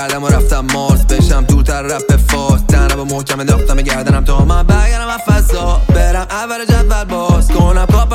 کردم و رفتم مارس بشم دورتر رپ فاس تنم و محکم انداختم گردنم تا من برگردم از فضا برم اول جدول باز کنم کاپ